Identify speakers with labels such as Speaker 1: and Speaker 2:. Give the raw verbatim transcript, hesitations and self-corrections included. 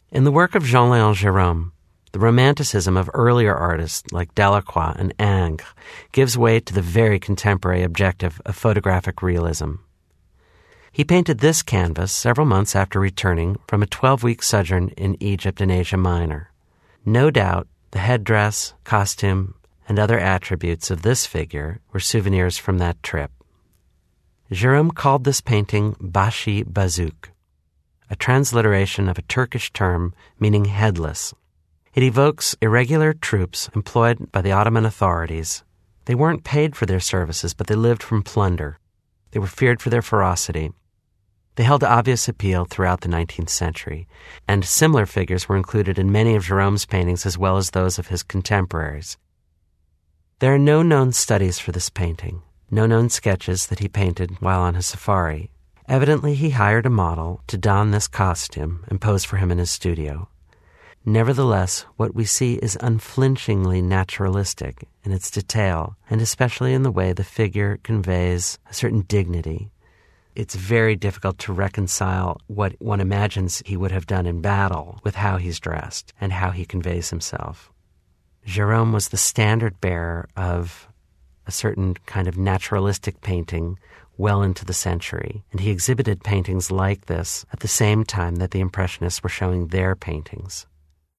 Speaker 1: In the work of Jean-Léon Gérôme, the romanticism of earlier artists like Delacroix and Ingres gives way to the very contemporary objective of photographic realism. He painted this canvas several months after returning from a twelve-week sojourn in Egypt and Asia Minor. No doubt, the headdress, costume, and other attributes of this figure were souvenirs from that trip. Gérôme called this painting Bashi Bazouk, a transliteration of a Turkish term meaning headless. It evokes irregular troops employed by the Ottoman authorities. They weren't paid for their services, but they lived from plunder. They were feared for their ferocity. They held obvious appeal throughout the nineteenth century, and similar figures were included in many of Gérôme's paintings as well as those of his contemporaries. There are no known studies for this painting, no known sketches that he painted while on his safari. Evidently, he hired a model to don this costume and pose for him in his studio. Nevertheless, what we see is unflinchingly naturalistic in its detail, and especially in the way the figure conveys a certain dignity. It's very difficult to reconcile what one imagines he would have done in battle with how he's dressed and how he conveys himself. Gérôme was the standard bearer of a certain kind of naturalistic painting well into the century, and he exhibited paintings like this at the same time that the Impressionists were showing their paintings.